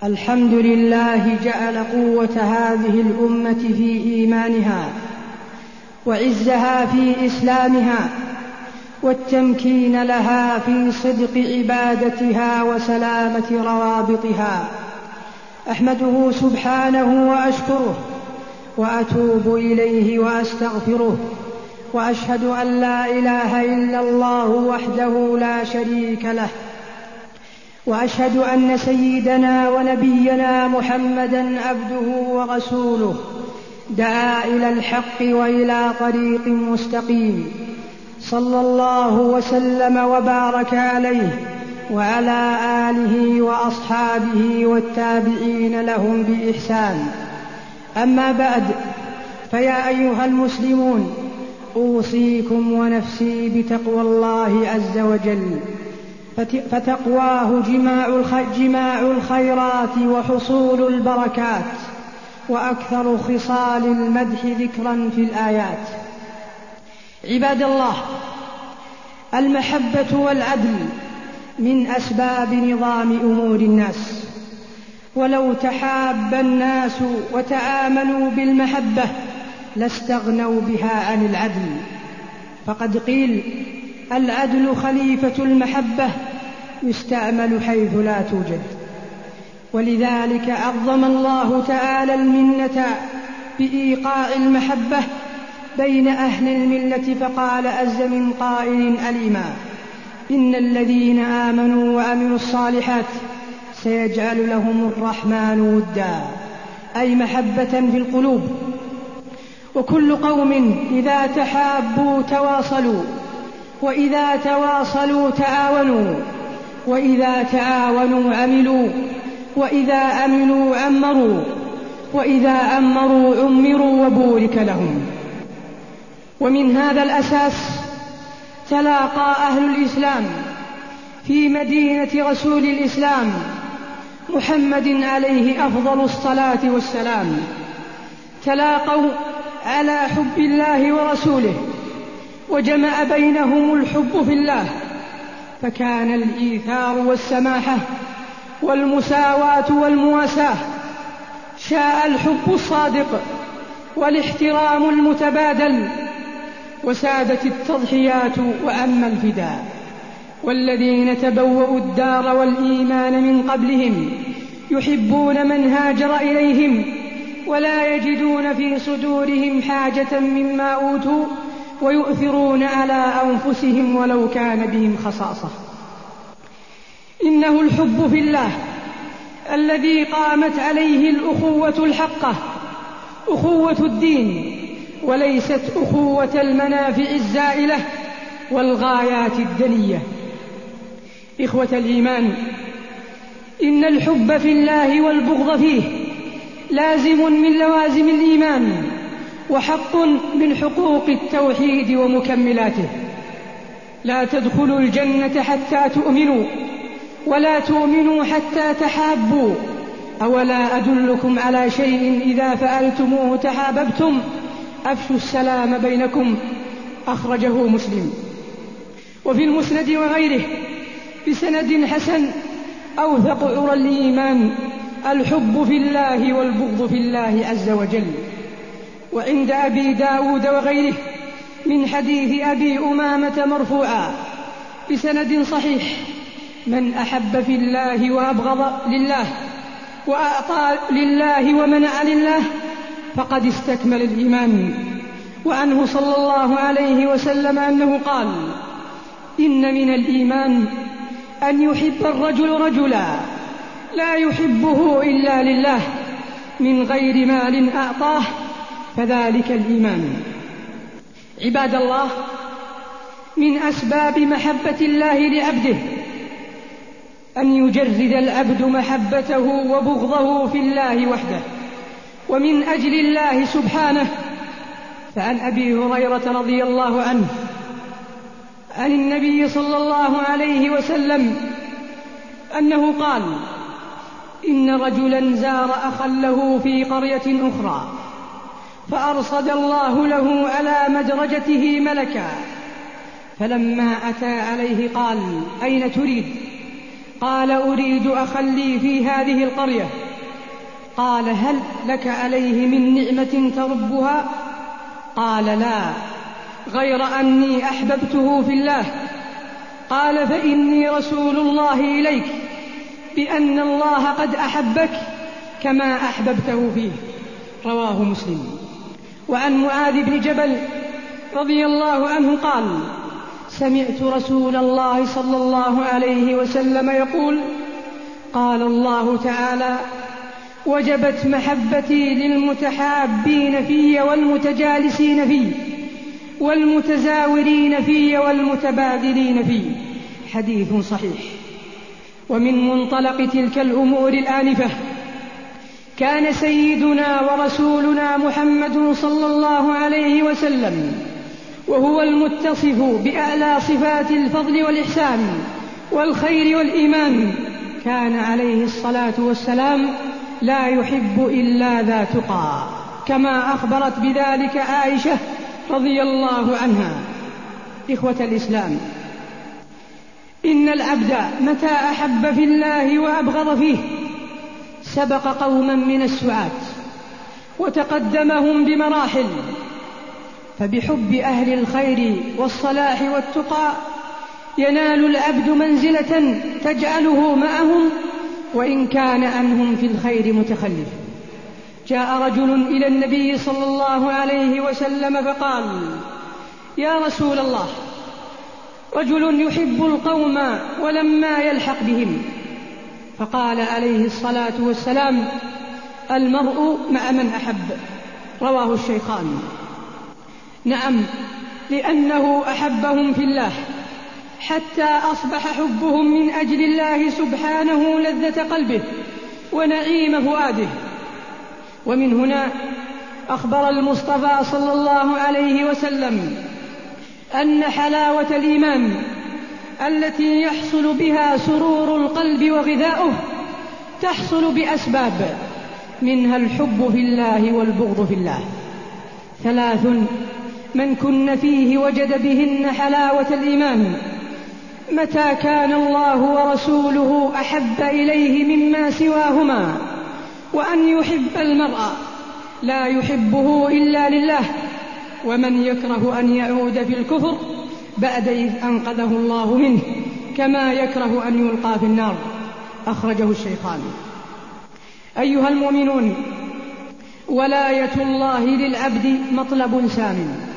الحمد لله جعل قوة هذه الأمة في إيمانها، وعزها في إسلامها، والتمكين لها في صدق عبادتها وسلامة روابطها. أحمده سبحانه وأشكره، وأتوب إليه وأستغفره، وأشهد أن لا إله إلا الله وحده لا شريك له، وأشهد أن سيدنا ونبينا محمدًا عبده ورسوله، دعا إلى الحق وإلى طريق مستقيم، صلى الله وسلم وبارك عليه وعلى آله وأصحابه والتابعين لهم بإحسان. أما بعد، فيا أيها المسلمون، أوصيكم ونفسي بتقوى الله عز وجل، فتقواه جماع الخيرات وحصول البركات، وأكثر خصال المدح ذكرا في الآيات. عباد الله، المحبة والعدل من أسباب نظام أمور الناس، ولو تحاب الناس وتعاملوا بالمحبة لاستغنوا بها عن العدل، فقد قيل: العدل خليفة المحبة، يستعمل حيث لا توجد. ولذلك عظم الله تعالى المنة بإيقاع المحبة بين أهل الملة، فقال عز من قائل أليما: إن الذين آمنوا وعملوا الصالحات سيجعل لهم الرحمن ودا، أي محبة في القلوب. وكل قوم إذا تحابوا تواصلوا، وإذا تواصلوا تعاونوا، وإذا تعاونوا عملوا، وإذا عملوا عمروا، وإذا عمروا عمروا وبورك لهم. ومن هذا الأساس تلاقى أهل الإسلام في مدينة رسول الإسلام محمد عليه أفضل الصلاة والسلام، تلاقوا على حب الله ورسوله، وجمع بينهم الحب في الله، فكان الإيثار والسماحة والمساواة والمواساة، شاء الحب الصادق والاحترام المتبادل، وسادت التضحيات وأما الفداء. والذين تبوأوا الدار والإيمان من قبلهم يحبون من هاجر إليهم، ولا يجدون في صدورهم حاجة مما أوتوا، ويؤثرون على أنفسهم ولو كان بهم خصاصة. إنه الحب في الله الذي قامت عليه الأخوة الحقة، أخوة الدين، وليست أخوة المنافع الزائلة والغايات الدنية. إخوة الإيمان، إن الحب في الله والبغض فيه لازم من لوازم الإيمان، وحق من حقوق التوحيد ومكملاته. لا تدخلوا الجنة حتى تؤمنوا، ولا تؤمنوا حتى تحابوا. أولا أدلكم على شيء إذا فعلتموه تحاببتم؟ أفشوا السلام بينكم. أخرجه مسلم. وفي المسند وغيره بسند حسن: أوثق عرى الإيمان الحب في الله والبغض في الله عز وجل. وعند أبي داود وغيره من حديث أبي أمامة مرفوعا بسند صحيح: من أحب في الله وأبغض لله وأعطى لله ومنع لله فقد استكمل الإيمان. وعنه صلى الله عليه وسلم أنه قال: إن من الإيمان أن يحب الرجل رجلا لا يحبه إلا لله من غير مال أعطاه، فذلك الإيمان. عباد الله، من أسباب محبة الله لعبده أن يجرد العبد محبته وبغضه في الله وحده ومن أجل الله سبحانه. فعن أبي هريرة رضي الله عنه عن النبي صلى الله عليه وسلم أنه قال: إن رجلا زار أخا له في قرية أخرى، فأرصد الله له على مدرجته ملكا، فلما أتى عليه قال: أين تريد؟ قال أريد أخا لي في هذه القرية. قال هل لك عليه من نعمة تربها؟ قال لا، غير أني أحببته في الله. قال فإني رسول الله إليك بأن الله قد أحبك كما أحببته فيه. رواه مسلم. وعن معاذ بن جبل رضي الله عنه قال سمعت رسول الله صلى الله عليه وسلم يقول قال الله تعالى وجبت محبتي للمتحابين في والمتجالسين في والمتزاورين في والمتبادلين في. حديث صحيح. ومن منطلق تلك الأمور الآنفة كان سيدنا ورسولنا محمد صلى الله عليه وسلم وهو المتصف بأعلى صفات الفضل والإحسان والخير والإيمان، كان عليه الصلاة والسلام لا يحب إلا ذا تقى، كما أخبرت بذلك عائشة رضي الله عنها. إخوة الإسلام، إن العبد متى أحب في الله وأبغض فيه سبق قوما من السعاة وتقدمهم بمراحل، فبحب أهل الخير والصلاح والتقى ينال العبد منزلة تجعله معهم وإن كان عنهم في الخير متخلف. جاء رجل إلى النبي صلى الله عليه وسلم فقال يا رسول الله، رجل يحب القوم ولما يلحق بهم. فقال عليه الصلاة والسلام المرء مع من أحب. رواه الشيخان. نعم، لأنه أحبهم في الله حتى أصبح حبهم من أجل الله سبحانه لذة قلبه ونعيم فؤاده. ومن هنا أخبر المصطفى صلى الله عليه وسلم أن حلاوة الإيمان التي يحصل بها سرور القلب وغذاؤه تحصل بأسباب، منها الحب في الله والبغض في الله. 3 من كن فيه وجد بهن حلاوة الإيمان: متى كان الله ورسوله أحب إليه مما سواهما، وأن يحب المرء لا يحبه إلا لله، ومن يكره أن يعود في الكفر بعد إذ أنقذه الله منه، كما يكره أن يلقى في النار. أخرجه الشيخان. أيها المؤمنون، ولاية الله للعبد مطلب سام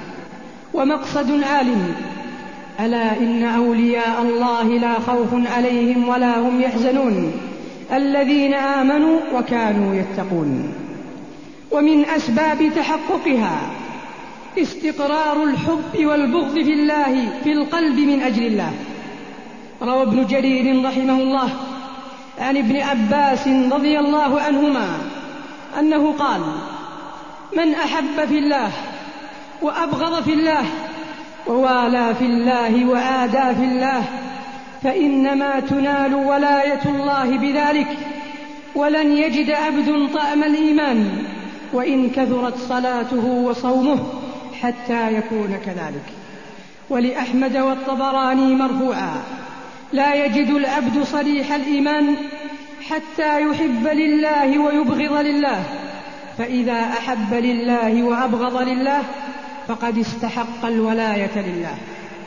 ومقصد عال. ألا إن أولياء الله لا خوف عليهم ولا هم يحزنون الذين آمنوا وكانوا يتقون. ومن أسباب تحققها استقرار الحب والبغض في الله في القلب من أجل الله. روى ابن جرير رحمه الله عن ابن عباس رضي الله عنهما أنه قال: من أحب في الله وأبغض في الله ووالى في الله وعادى في الله فإنما تنال ولاية الله بذلك، ولن يجد عبد طعم الإيمان وإن كثرت صلاته وصومه حتى يكون كذلك. ولأحمد والطبراني مرفوعا: لا يجد العبد صريح الإيمان حتى يحب لله ويبغض لله، فإذا أحب لله وأبغض لله فقد استحق الولاية لله.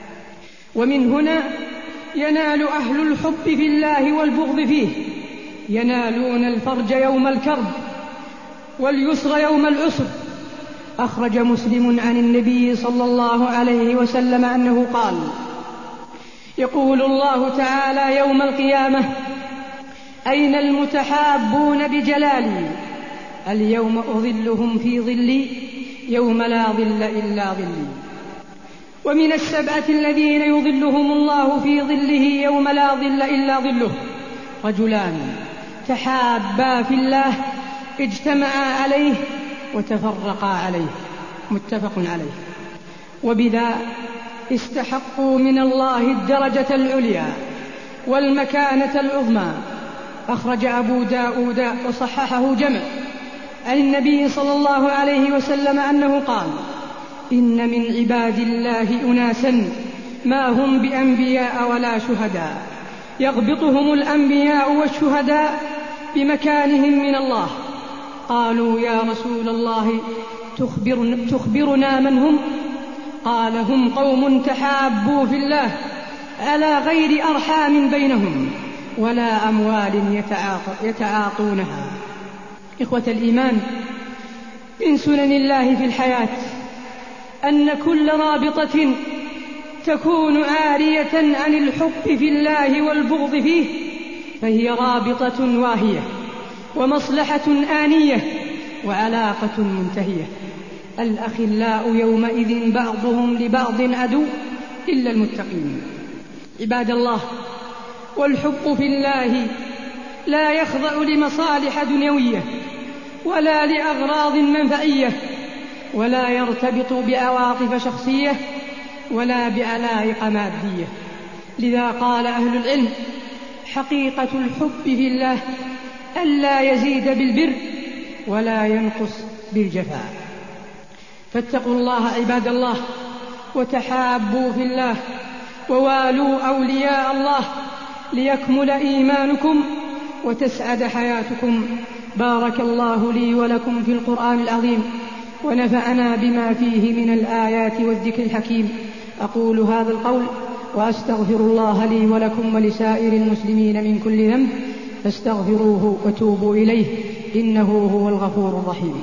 ومن هنا ينال أهل الحب في الله والبغض فيه، ينالون الفرج يوم الكرب واليسر يوم العسر. أخرج مسلم عن النبي صلى الله عليه وسلم أنه قال: يقول الله تعالى يوم القيامة: أين المتحابون بجلالي؟ اليوم أظلهم في ظلي يوم لا ظل إلا ظلي. ومن 7 الذين يظلهم الله في ظله يوم لا ظل إلا ظله: رجلان تحابا في الله اجتمعا عليه وتفرقا عليه. متفق عليه. وبذا استحقوا من الله الدرجة العليا والمكانة العظمى. أخرج أبو داود وصححه جمع عن النبي صلى الله عليه وسلم أنه قال: إن من عباد الله أناسا ما هم بأنبياء ولا شهداء، يغبطهم الأنبياء والشهداء بمكانهم من الله. قالوا: يا رسول الله تخبرنا من هم؟ قال: هم قوم تحابوا في الله على غير أرحام بينهم ولا أموال يتعاطونها. إخوة الإيمان، من سنن الله في الحياة أن كل رابطة تكون عارية عن الحب في الله والبغض فيه فهي رابطة واهية ومصلحة آنية وعلاقة منتهية. الأخلاء يومئذ بعضهم لبعض عدو إلا المتقين. عباد الله، والحب في الله لا يخضع لمصالح دنيوية ولا لأغراض منفعية ولا يرتبط بعواطف شخصية ولا بعلائق مادية. لذا قال أهل العلم: حقيقة الحب في الله ألا يزيد بالبر ولا ينقص بالجفاء. فاتقوا الله عباد الله وتحابوا في الله ووالوا أولياء الله ليكمل إيمانكم وتسعد حياتكم. بارك الله لي ولكم في القرآن العظيم ونفعنا بما فيه من الآيات والذكر الحكيم. أقول هذا القول وأستغفر الله لي ولكم ولسائر المسلمين من كل ذنب فاستغفروه وتوبوا إليه إنه هو الغفور الرحيم.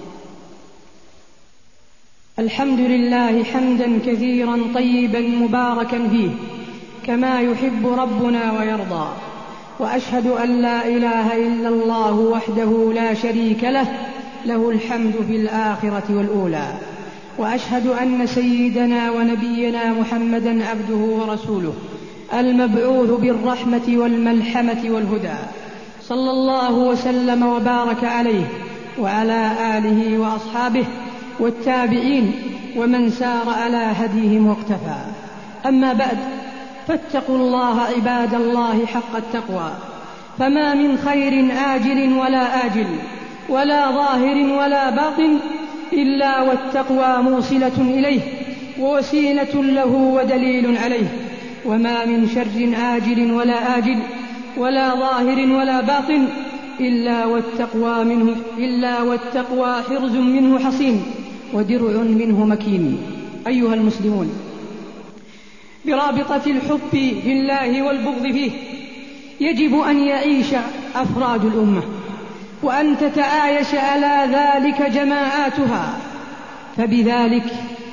الحمد لله حمدا كثيرا طيبا مباركا فيه كما يحب ربنا ويرضى، وأشهد أن لا إله إلا الله وحده لا شريك له، له الحمد في الآخرة والأولى. وأشهد أن سيدنا ونبينا محمدا عبده ورسوله المبعوث بالرحمة والملحمة والهدى، صلى الله وسلم وبارك عليه وعلى آله وأصحابه والتابعين ومن سار على هديهم واقتفى. أما بعد، فاتقوا الله عباد الله حق التقوى، فما من خير آجل ولا آجل ولا ظاهر ولا باطن إلا والتقوى موصلة إليه ووسيلة له ودليل عليه، وما من شر آجل ولا آجل ولا ظاهر ولا باطن إلا والتقوى حرز منه حصين ودرع منه مكين. أيها المسلمون، برابطة الحب في الله والبغض فيه يجب أن يعيش أفراد الأمة وأن تتعايش على ذلك جماعاتها، فبذلك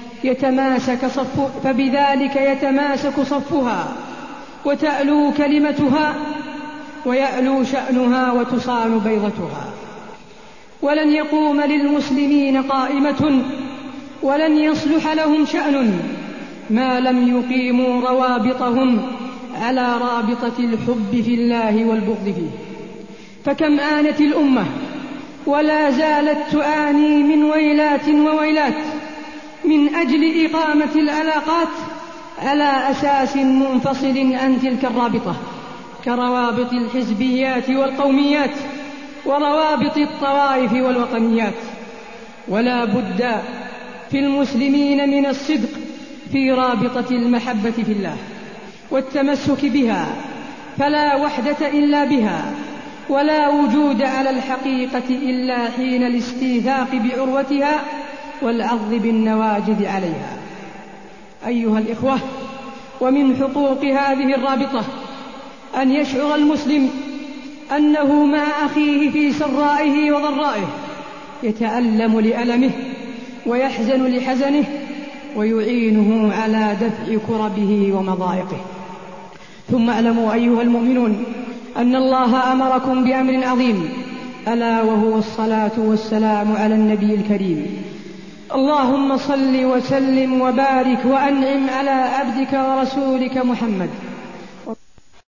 يتماسك صفها وتألو كلمتها ويألو شأنها وتصان بيضتها. ولن يقوم للمسلمين قائمة ولن يصلح لهم شأن ما لم يقيموا روابطهم على رابطة الحب في الله والبغض فيه. فكم آنت الأمة ولا زالت تعاني من ويلات وويلات من أجل إقامة العلاقات على أساس منفصل عن تلك الرابطة، كروابط الحزبيات والقوميات وروابط الطوائف والوطنيات. ولا بد في المسلمين من الصدق في رابطة المحبة في الله والتمسك بها، فلا وحدة إلا بها، ولا وجود على الحقيقة إلا حين الاستيثاق بعروتها والعض بالنواجذ عليها. أيها الإخوة، ومن حقوق هذه الرابطة أن يشعر المسلم أنه مع أخيه في سرائه وضرائه، يتألم لألمه ويحزن لحزنه ويعينه على دفع كربه ومضايقه. ثم اعلموا أيها المؤمنون أن الله أمركم بأمر عظيم، ألا وهو الصلاة والسلام على النبي الكريم. اللهم صل وسلم وبارك وأنعم على عبدك ورسولك محمد